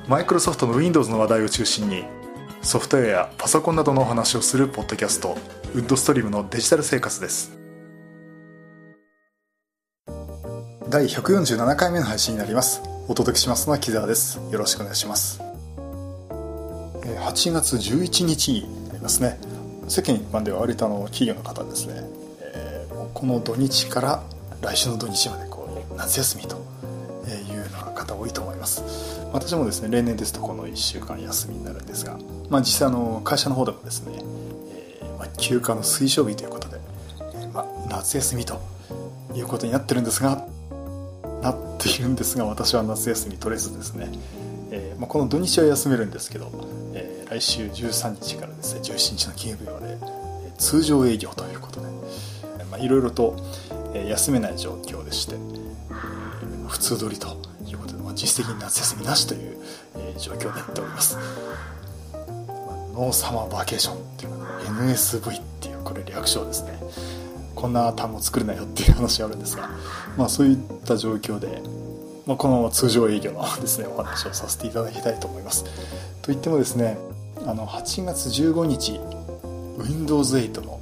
マイクロソフトの Windows の話題を中心にソフトウェアやパソコンなどのお話をするポッドキャスト、ウッドストリームのデジタル生活です。第147回目の配信になります。お届けしますのは木澤です。よろしくお願いします。8月11日になりますね。世間一般では割と企業の方ですね、この土日から来週の土日まで夏休みというような方多いと思います。私もですね、例年ですとこの1週間休みになるんですが、実際会社の方でもですね、休暇の推奨日ということで、夏休みということになっているんですが、私は夏休み取れずですね、この土日は休めるんですけど、来週13日からですね17日の金曜日まで通常営業ということで、いろいろと休めない状況でして、普通通りということで、実質的に夏休みなしという状況になっております。ノーサマーバケーションっていうか NSV っていうこれ略称ですね。こんな単語作るなよっていう話があるんですが、そういった状況で、このまま通常営業のですねお話をさせていただきたいと思います。といってもですね、8月15日 Windows 8の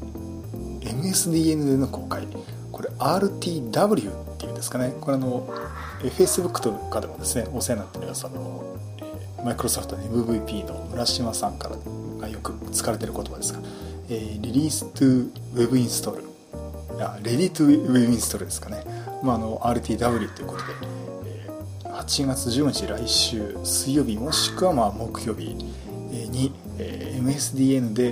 MSDN での公開、これ RTW っていうんですかね。これFacebook とかでもですねお世話になっているマイクロソフトの MVP の村島さんからがよく使われている言葉ですが、Release to Web Install、Ready to Web Install ですかね。RTW ということで、8月15日来週水曜日もしくは木曜日に MSDN で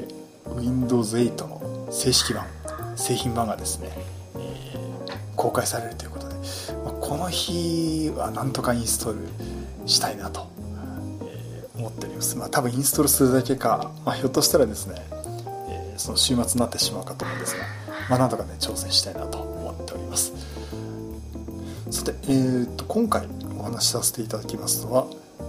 Windows 8の正式版、製品版がですね公開されるということで、この日はなんとかインストールしたいなと思っております。多分インストールするだけか、ひょっとしたらですね、その週末になってしまうかと思うんですが、なんとかね挑戦したいなと思っております。さて、今回お話しさせていただきますのは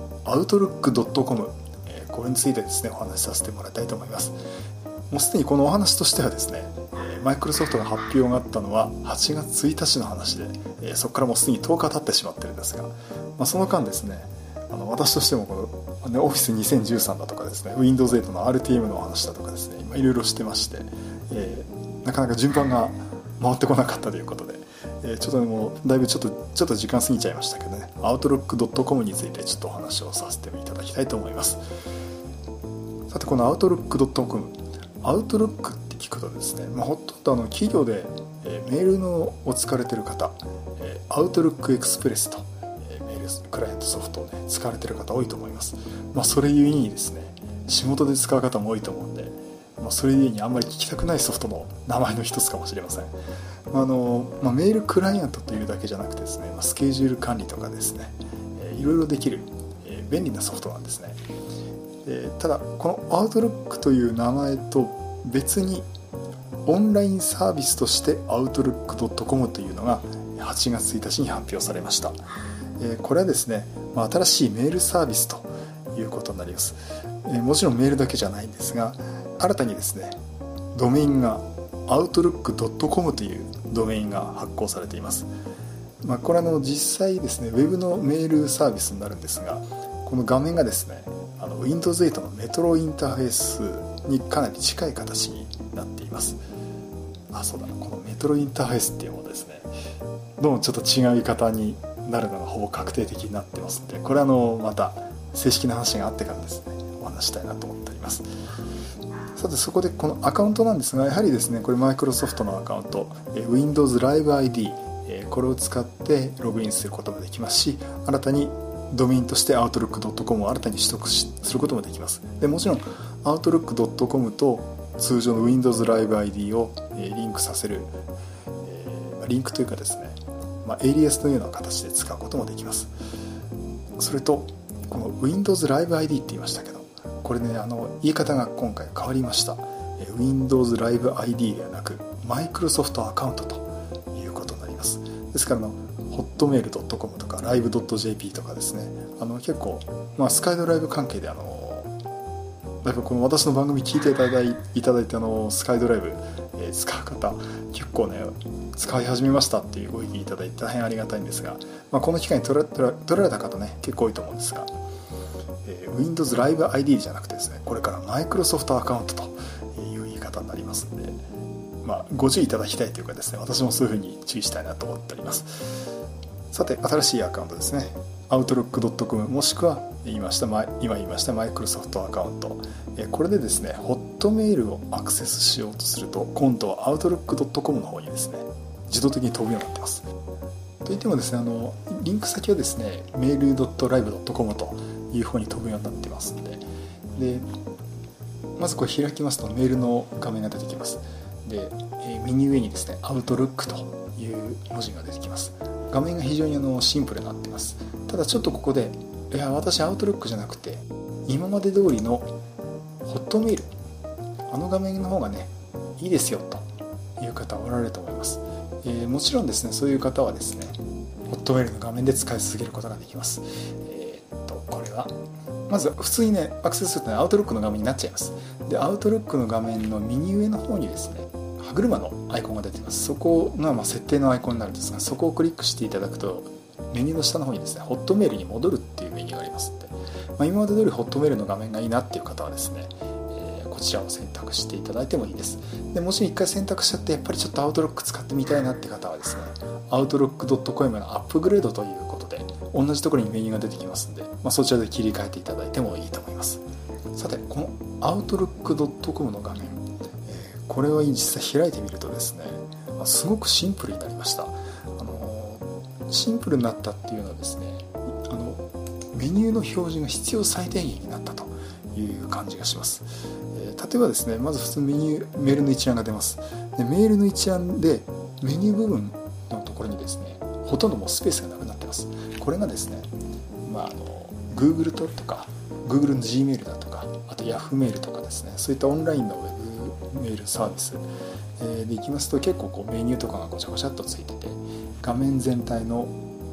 Outlook.com、これについてですねお話しさせてもらいたいと思います。もうすでにこのお話としてはですね、マイクロソフトが発表があったのは8月1日の話で、そこからもうすでに10日経ってしまってるんですが、その間ですね、私としてもこの Office 2013だとかですね、 Windows 8の RTM のお話だとかですね、いろいろしてまして、なかなか順番が回ってこなかったということで、ちょっともうだいぶちょっと時間過ぎちゃいましたけどね、 Outlook.com についてちょっとお話をさせていただきたいと思います。さて、この Outlook.com、 Outlook って聞くとですね、ほとんど企業でメールのを使われている方、Outlook Express とメールクライアントソフトをね使われている方多いと思います。それゆえにですね、仕事で使う方も多いと思うんで、それゆえにあんまり聞きたくないソフトの名前の一つかもしれません。メールクライアントというだけじゃなくてですね、スケジュール管理とかですね、いろいろできる、便利なソフトなんですね。ただこの Outlook という名前と別にオンラインサービスとして Outlook.com というのが8月1日に発表されました。これはですね、新しいメールサービスということになります。もちろんメールだけじゃないんですが、新たにですねドメインが Outlook.com というドメインが発行されています。これ実際ですねウェブのメールサービスになるんですが、この画面がですねWindows 8のメトロインターフェースにかなり近い形になっています。そうだな、このメトロインターフェースっていうものですね、どうもちょっと違う言い方になるのがほぼ確定的になってますので、これはまた正式な話があってからですねお話したいなと思っております。さて、そこでこのアカウントなんですが、やはりですねこれマイクロソフトのアカウント Windows Live ID、これを使ってログインすることもできますし、新たにドメインとして Outlook.com を新たに取得することもできます。でもちろん Outlook.com と通常の Windows Live ID をリンクさせる、リンクというかですね、エイリアスのような形で使うこともできます。それとこの Windows Live ID って言いましたけど、これね言い方が今回変わりました。 Windows Live ID ではなく Microsoft アカウントということになります。ですからhotmail.com とか live.jp とかですね、結構、スカイドライブ関係でだいぶこの私の番組聞いていただいてスカイドライブ、使う方結構ね使い始めましたっていうご意見いただいて大変ありがたいんですが、この機会に取られた方ね結構多いと思うんですが、 Windows Live ID じゃなくてですね、これから Microsoft アカウントという言い方になりますので、ご注意いただきたいというかですね、私もそういうふうに注意したいなと思っております。さて、新しいアカウントですね、Outlook.com もしくは今言いました Microsoft アカウント、これでですね、ホットメールをアクセスしようとすると、今度は Outlook.com の方にですね、自動的に飛ぶようになっています。といってもですね、リンク先はですね、mail.live.com という方に飛ぶようになっていますので、まずこれ開きますとメールの画面が出てきます。で、右上にですね、Outlook という文字が出てきます。画面が非常にシンプルになっています。ただちょっとここで、いや私 Outlook じゃなくて今まで通りのホットメール、画面の方がねいいですよという方はおられると思います。もちろんですね、そういう方はですね、ホットメールの画面で使い続けることができます。これはまず普通にね、アクセスするとね、Outlook の画面になっちゃいます。で、Outlook の画面の右上の方にですね、歯車のアイコンが出ています。そこが設定のアイコンになるんですが、そこをクリックしていただくとメニューの下の方にですね、ホットメールに戻るっていうメニューがありますので、今まで通りホットメールの画面がいいなっていう方はですね、こちらを選択していただいてもいいです。で、もし一回選択しちゃってやっぱりちょっと Outlook 使ってみたいなって方はですね、Outlook.com のアップグレードということで同じところにメニューが出てきますので、そちらで切り替えていただいてもいいと思います。さて、この Outlook.com の画面、これを実際開いてみるとですね、すごくシンプルになりました。シンプルになったっていうのはですね、メニューの表示が必要最低限になったという感じがします。例えばですね、まず普通メールの一覧が出ます。で、メールの一覧でメニュー部分のところにですね、ほとんどもうスペースがなくなってます。これがですね、Google とか Google の Gmail だとか、あと Yahoo メールとかですね、そういったオンラインのウェブメールサービスでいきますと、結構メニューとかがごちゃごちゃっとついてて、画面全体の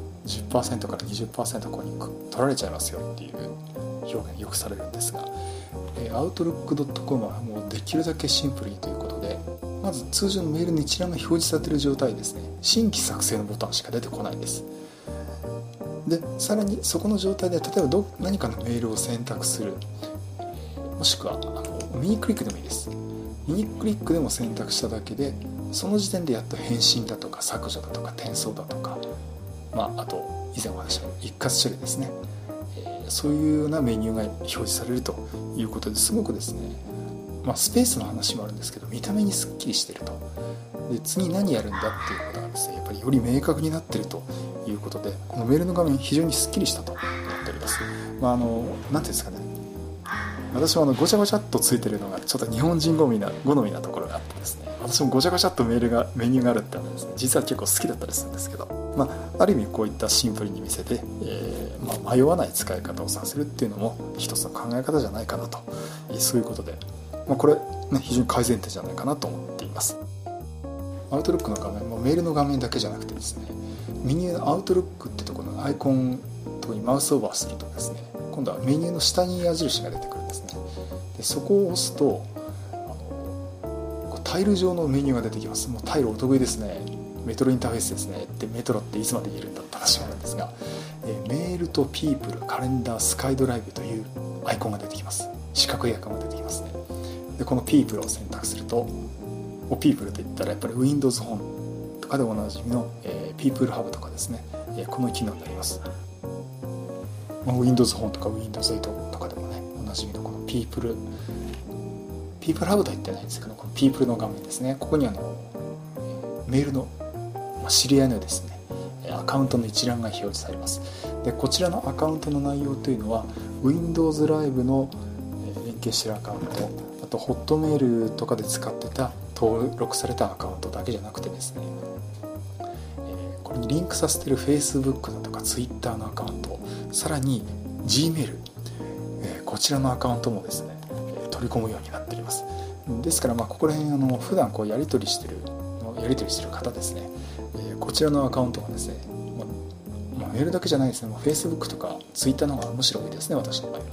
10% から 20% ここに取られちゃいますよっていう表現よくされるんですが、Outlook.com はもうできるだけシンプルにということで、まず通常のメールの一覧が表示されている状態ですね、新規作成のボタンしか出てこないんです。で、さらにそこの状態で例えば何かのメールを選択する、もしくは右クリックでもいいです。右クリックでも選択しただけで、その時点でやっと返信だとか削除だとか転送だとか、あと以前お話した一括処理ですね、そういうようなメニューが表示されるということで、すごくですね、スペースの話もあるんですけど、見た目にすっきりしていると。で、次何やるんだっていうことがですね、やっぱりより明確になっているということで、このメールの画面非常にすっきりしたと思っております。なんていうんですかね、私もごちゃごちゃっとついてるのがちょっと日本人好みなところがあってですね、私もごちゃごちゃっとメニューがあるってのはですね、実は結構好きだったりするんですけど、ある意味こういったシンプルに見せて、迷わない使い方をさせるっていうのも一つの考え方じゃないかなと、そういうことで、これ、非常に改善点じゃないかなと思っています。Outlook の画面もメールの画面だけじゃなくてですね、右上の Outlook ってところのアイコンのところにマウスオーバーするとですね、今度はメニューの下に矢印が出てくるんですね。で、そこを押すとタイル状のメニューが出てきます。もうタイルお得意ですね。メトロインターフェースですね。で、メトロっていつまで言えるんだって話があるんですが、メールとピープル、カレンダー、スカイドライブというアイコンが出てきます。四角いアイコンが出てきますね。で、このピープルを選択すると、ピープルといったらやっぱり Windows 本とかでおなじみの、ピープルハブとかですね、この機能になります。Windows 本とか Windows 8とかでもね、おなじみのこのピープルハブとは言ってないんですけど、このピープルの画面ですね、ここにメールの知り合いのですね、アカウントの一覧が表示されます。で、こちらのアカウントの内容というのは Windows Live の連携しているアカウント、あとホットメールとかで使ってた登録されたアカウントだけじゃなくてですね、これにリンクさせている Facebook だとか Twitter のアカウント、さらに Gmail、こちらのアカウントもですね、取り込むようになっております。ですからここら辺普段やり取りしている方ですね、こちらのアカウントがですね、メールだけじゃないですね、Facebook とか Twitter の方がむしろ多いですね、私の場合は。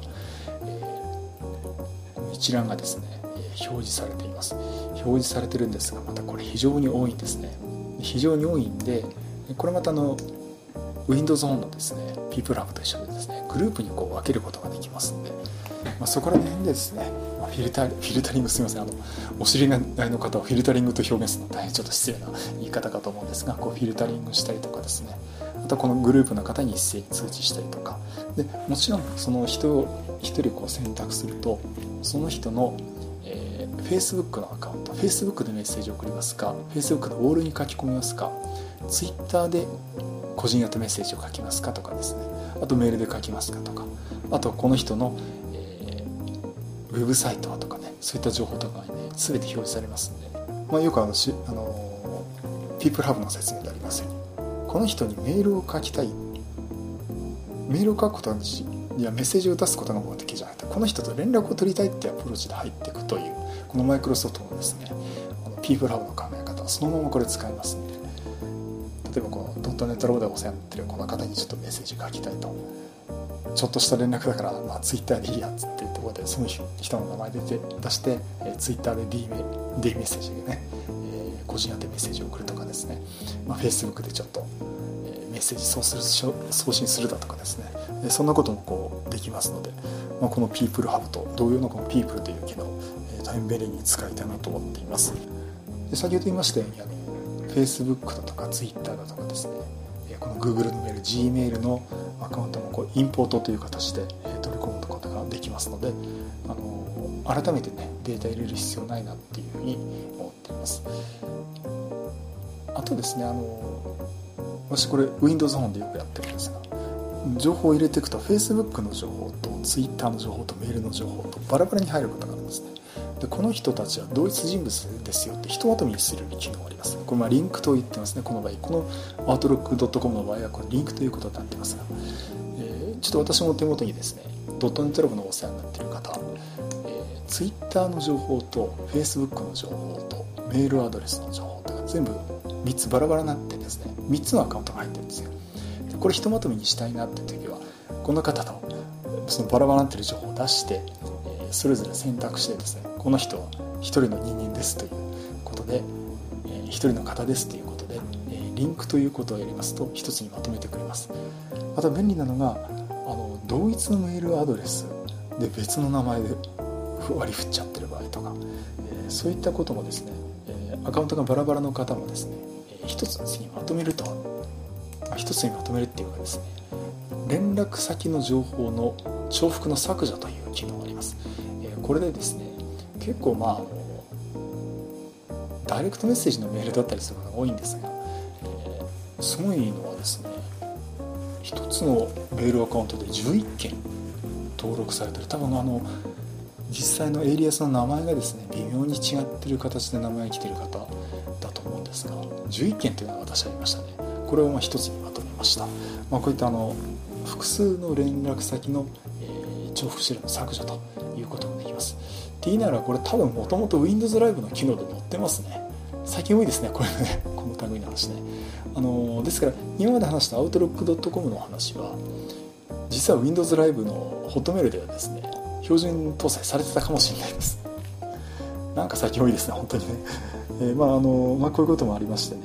この一覧がですね、表示されています。表示されてるんですが、またこれ非常に多いんですね。非常に多いんで、これまた Windows Phone のですね People Hub と一緒でですねグループにこう分けることができますので、そこら辺でですねフィルタリング、すみません、お知り合いの方はフィルタリングと表現するのは大変ちょっと失礼な言い方かと思うんですが、こうフィルタリングしたりとかですね、あとはこのグループの方に一斉に通知したりとかで、もちろんその人を一人こう選択するとその人のFacebook のアカウント、Facebook でメッセージを送りますか、Facebook のウォールに書き込みますか、Twitter で個人宛てメッセージを書きますかとかですね、あとメールで書きますかとか、あとこの人の、ウェブサイトはとかね、そういった情報とかがね全て表示されますんで、よくPeople Hub の説明でありますように、この人にメールを書きたい、メールを書くことにメッセージを出すことが目的じゃなくて、この人と連絡を取りたいっていうアプローチで入っていくという、このマイクロソフトのですねPeople Hub の考え方はそのままこれ使えますんで、例えばこのドットネットラボでお世話になっているこの方にちょっとメッセージ書きたいと、ちょっとした連絡だから、Twitter でいいやっつっていうところでその人の名前出して、Twitter で D メッセージでね、個人宛てメッセージを送るとかですね、Facebook でちょっとメッセージ送信するだとかですね、そんなこともこうできますので、この People Hub と同様のこの People という機能、大変便利に使いたいなと思っています。で先ほど言いましたようにFacebook だとか Twitter だとかですね、この Google のメール、Gmail のアカウントもこうインポートという形で取り込むことができますので、改めてねデータ入れる必要ないなっていうふうに思っています。あとですね、私これ Windows Phone でよくやってるんですが、情報を入れていくと Facebook の情報と Twitter の情報とメールの情報とバラバラに入ることがあるんですね。でこの人たちは同一人物ですよってひとまとめにする機能があります。これリンクと言ってますね。この場合、この Outlook.com の場合はこれリンクということになってますが、ちょっと私も手元にですねドットネットラボのお世話になっている方、Twitter の情報と Facebook の情報とメールアドレスの情報とか全部3つバラバラになってですね、3つのアカウントが入ってるんですよ。でこれひとまとめにしたいなって時はこの方のそのバラバラになっている情報を出して、それぞれ選択してですね、この人は一人の人間ですということで、一人の方ですということで、リンクということをやりますと一つにまとめてくれます。また便利なのが同一のメールアドレスで別の名前で割り振っちゃってる場合とか、そういったこともですね、アカウントがバラバラの方もですね、一つにまとめると、一つにまとめるっていうかですね、連絡先の情報の重複の削除という機能があります。これでですね、結構ダイレクトメッセージのメールだったりすることが多いんですが、すごいのはですね、一つのメールアカウントで11件登録されてる、多分実際のエイリアスの名前がですね微妙に違ってる形で名前が来てる方だと思うんですが、11件というのが私ありましたね。これを一つにまとめました。こういった複数の連絡先の、重複資料の削除ということができます。って言いながらこれ多分もともと Windows Live の機能で載ってますね。最近多いですねこれね、この類の話ね。ですから今まで話した Outlook.com の話は実は Windows Live のホットメールではですね標準搭載されてたかもしれないです。なんか最近多いですね本当にね。こういうこともありましてね、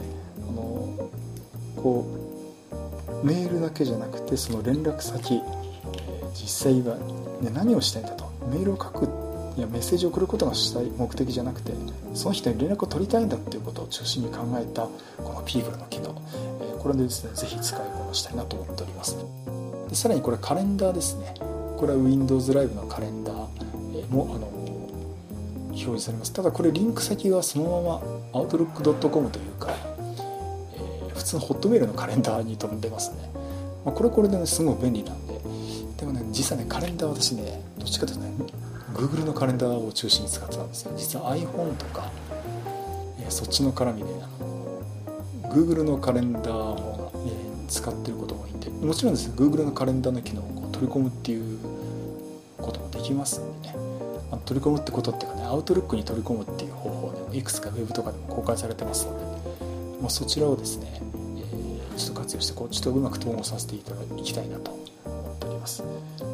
こうメールだけじゃなくてその連絡先、実際は、何をしたいんだと、メールを書くメッセージを送ることがしたい目的じゃなくてその人に連絡を取りたいんだっていうことを中心に考えたこの People の機能、これでですねぜひ使いこなしたいなと思っております。でさらにこれカレンダーですね。これは Windows Live のカレンダーも表示されます。ただこれリンク先はそのまま Outlook.com というか、普通のホットメールのカレンダーに飛んでますね。これでねすごい便利なんで、でもね実はねカレンダー私ねどっちかというとね Google のカレンダーを中心に使ってたんですよ。実は iPhone とか、そっちの絡みでGoogle のカレンダーを、使ってることが多いんで、もちろんですね Google のカレンダーの機能を取り込むっていうこともできますんでね、取り込むってことっていうかね、Outlook に取り込むっていう方法でいくつか Web とかでも公開されてますので、そちらをですね、ちょっと活用してちょっとうまく統合させていきたいなと思っております。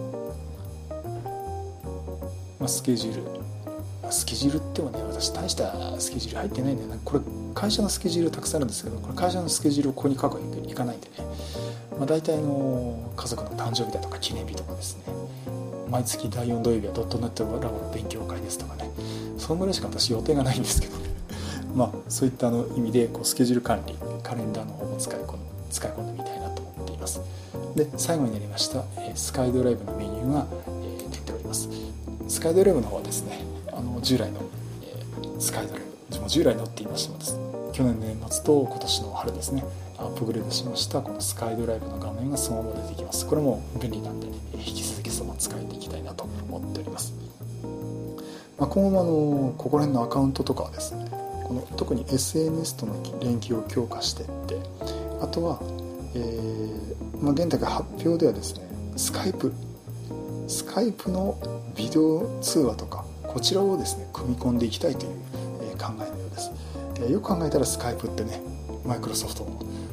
スケジュールってもね私大したスケジュール入ってないんだよね。これ会社のスケジュールたくさんあるんですけど、これ会社のスケジュールをここに書くわけにいかないんでね、 大体家族の誕生日だとか記念日とかですね、毎月第4土曜日はドットネットラボの勉強会ですとかね、そのぐらいしか私予定がないんですけどねそういった意味でスケジュール管理、カレンダーの方も使い込んでみたいなと思っています。で、最後になりましたスカイドライブのメニューが出ております。スカイドライブの方はですね、従来のスカイドライブ、従来のって言いましてもですね、去年の年末と今年の春ですね、アップグレードしましたこのスカイドライブの画面がそのまま出てきます。これも便利なんで、引き続きそのまま使えていきたいなと思っております。今後もここら辺のアカウントとかはですね、特に SNS との連携を強化していって、あとは、現在発表ではですね、スカイプのビデオ通話とか、こちらをですね組み込んでいきたいという考えのようです。よく考えたらスカイプってね、マイクロソフトの、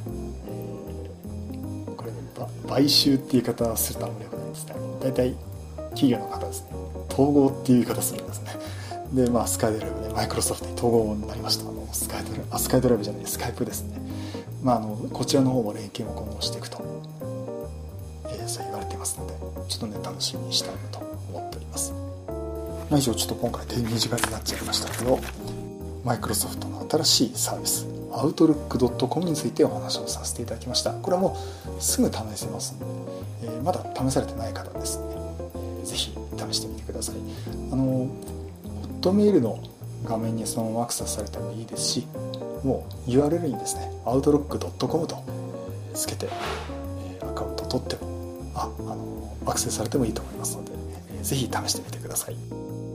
これ買収っていう言い方するとあんまり良くないですね。大体企業の方ですね、統合っていう言い方するんですね。で、スカイドライブでマイクロソフトに統合になりました。スカイドライブじゃない、スカイプですね。こちらの方も連携も今後していくと、そう言われていますので、ちょっとね楽しみにしたいなと思っております。以上、ちょっと今回手短になっちゃいましたけど、マイクロソフトの新しいサービス Outlook.com についてお話をさせていただきました。これはもうすぐ試せますので、まだ試されてない方ですね、ぜひ試してみてください。ホットメールの画面にそのままアクセスされてもいいですし、もう URL にですね Outlook.com とつけてアカウント取ってもアクセスされてもいいと思いますので、ぜひ試してみてください。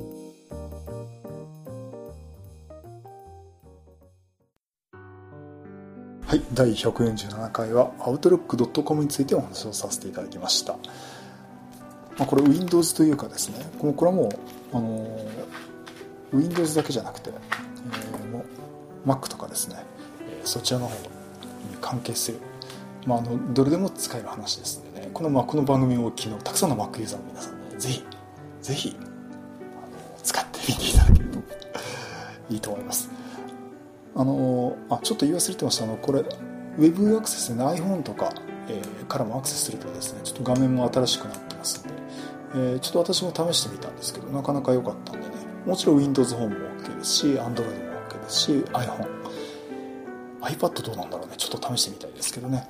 はい、第147回は Outlook.com についてお話をさせていただきました。これ Windows というかですね、これはもうWindows だけじゃなくて、Mac とかですね、そちらの方に関係する、どれでも使える話ですのでね、この番組をお聞きのたくさんの Mac ユーザーの皆さんね、ぜひ使ってみていただけるといいと思います。ちょっと言い忘れてました。これウェブアクセスで、ね、iPhone とか、からもアクセスするとですね、ちょっと画面も新しくなってますので、ちょっと私も試してみたんですけど、なかなか良かったんでね、もちろん Windows ホームも OK ですし、Android も OK ですし、iPhone、iPad どうなんだろうね、ちょっと試してみたいですけどね、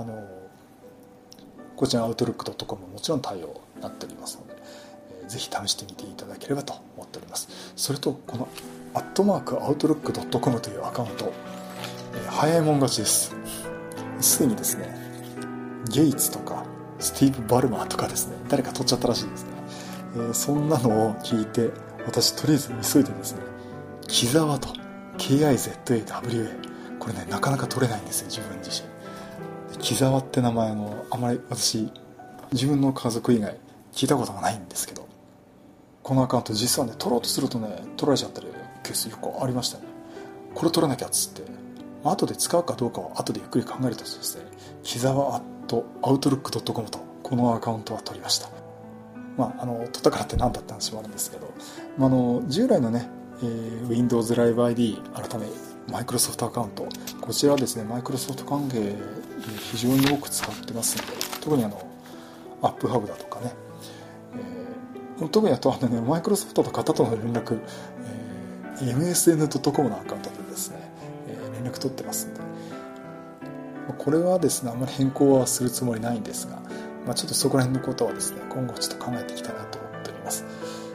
こちら Outlook.com ももちろん対応になっておりますので、ぜひ試してみていただければと思っております。それとこの@outlook.com というアカウント、早いもん勝ちです。すでにですね、ゲイツとかスティーブ・バルマーとかですね、誰か取っちゃったらしいですね。そんなのを聞いて、私とりあえず急いでですね、木沢と KIZAWA、 これねなかなか取れないんですよ、自分自身。木沢って名前あまり私自分の家族以外聞いたことがないんですけど、このアカウント実はね、取ろうとするとね取られちゃったりケースよくありましたね。これ取らなきゃっつって、後で使うかどうかは後でゆっくり考えるとですね、木沢@outlook.com とこのアカウントは取りました。取ったからって何だって話もあるんですけど、従来のね、Windows Live ID 改めマイクロソフトアカウント、こちらはですねマイクロソフト関係非常に多く使ってますので、特にアップハブだとかね、特にあとはね、マイクロソフトと方との連絡、msn.com のアカウントでですね、連絡取ってますんで、これはですねあんまり変更はするつもりないんですが、ちょっとそこら辺のことはですね今後ちょっと考えていきたいなと思っております。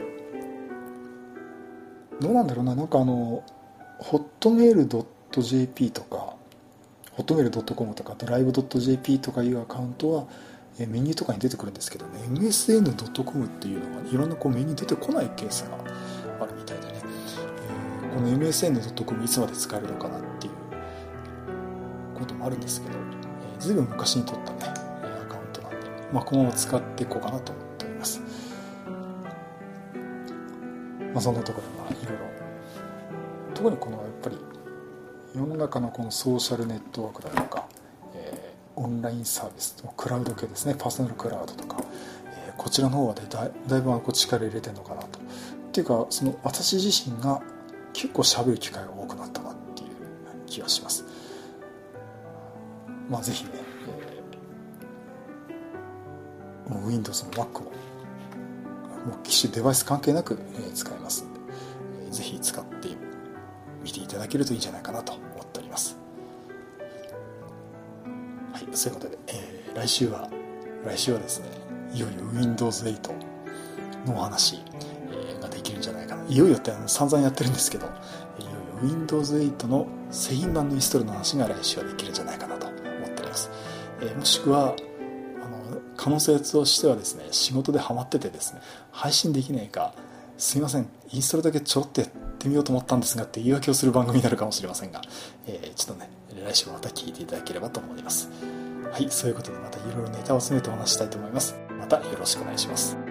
どうなんだろうな、hotmail.jp とか hotmail.com とか drive.jp とかいうアカウントはメニューとかに出てくるんですけどね、 msn.com っていうのがいろんなメニュー出てこないケースがあるみたいでね、この msn.com いつまで使えるのかなっていうこともあるんですけど、ずいぶん昔に取ったねアカウントなんで、このまま使っていこうかなと思っております。そんなところでいろいろ、特にこのやっぱり世の中のこのソーシャルネットワークだとか、オンラインサービス、クラウド系ですね、パーソナルクラウドとか、こちらの方はだいぶ力入れてるのかなと。っていうか、私自身が結構喋る機会が多くなったなっていう気がします。ぜひね、 Windows も Mac も機種デバイス関係なく使えますので、ぜひ使ってみていただけるといいんじゃないかなと思っております。はい、そういうことで、来週はですね、いよいよ Windows 8のお話ができるんじゃないかな。いよいよって散々やってるんですけど、いよいよ Windows 8の製品版のインストールの話が来週はできるんじゃないかなと思っております。もしくは可能性としてはですね、仕事でハマっててですね、配信できないか、すいません、インストールだけちょろっとやってみようと思ったんですがって言い訳をする番組になるかもしれませんが、ちょっとね、来週もまた聞いていただければと思います。はい、そういうことでまたいろいろネタを詰めてお話したいと思います。またよろしくお願いします。